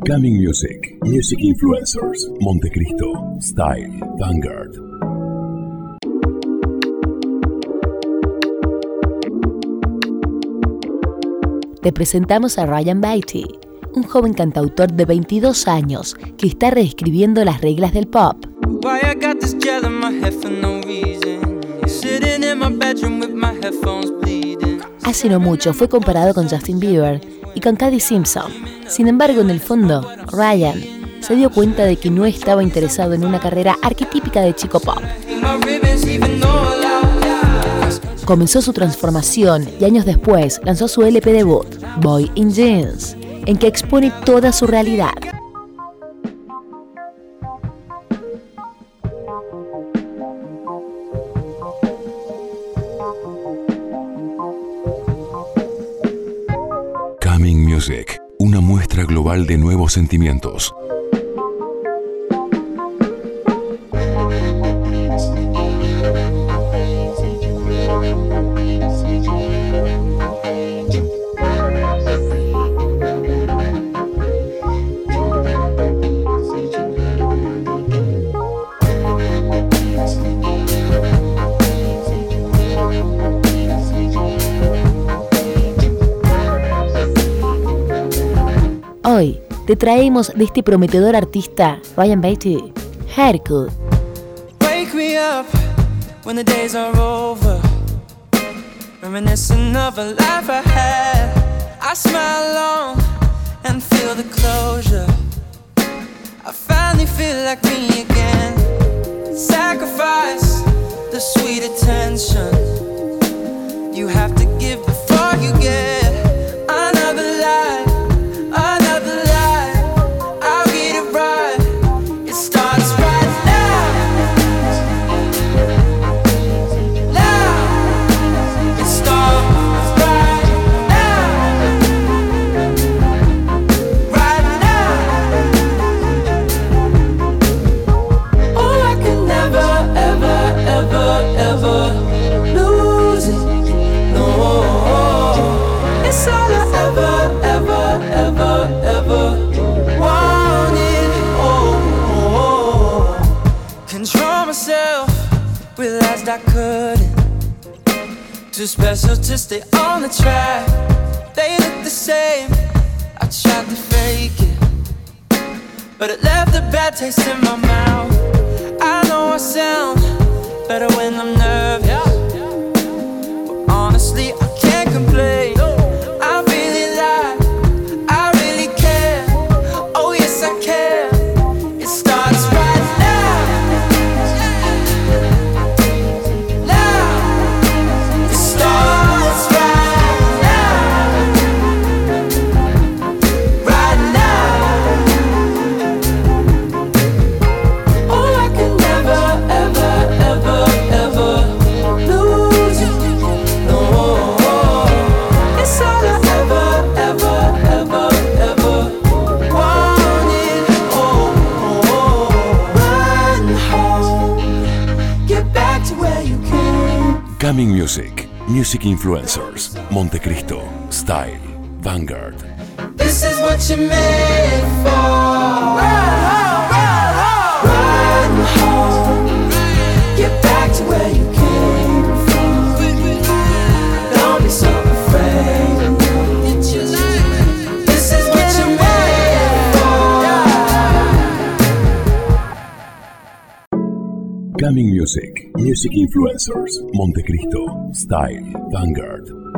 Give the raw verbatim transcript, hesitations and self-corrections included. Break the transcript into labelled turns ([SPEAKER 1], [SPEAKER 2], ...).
[SPEAKER 1] Coming Music, Music Influencers, Montecristo, Style, Vanguard.
[SPEAKER 2] Te presentamos a Ryan Beatty, un joven cantautor de veintidós años que está reescribiendo las reglas del pop. Hace no mucho fue comparado con Justin Bieber y con Kaddy Simpson. Sin embargo, en el fondo, Ryan se dio cuenta de que no estaba interesado en una carrera arquetípica de chico pop. Comenzó su transformación y años después lanzó su L P debut, Boy in Jeans, en que expone toda su realidad.
[SPEAKER 1] Coming Music, una muestra global de nuevos sentimientos.
[SPEAKER 2] Hoy te traemos de este prometedor artista, Ryan Beatty, Haircut.
[SPEAKER 3] Wake me up when the days are over, reminiscing of a life I had. I smile long and feel the closure. I finally feel like me again. Sacrifice the sweet attention you have to give before you get another life. Realized I couldn't. Too special to stay on the track. They look the same. I tried to fake it, but it left a bad taste in my mouth. I know I sound better when I'm nervous, but honestly I can't complain. I really like, I really care. Oh yes I care. It starts right now.
[SPEAKER 1] Coming Music, Music Influencers, Montecristo, Style, Vanguard.
[SPEAKER 3] This is what you're made for. Run home, run home. Get back to where you came from. Don't be so afraid. This is what you're made for.
[SPEAKER 1] Coming Music, Music Influencers, Montecristo, Style, Vanguard.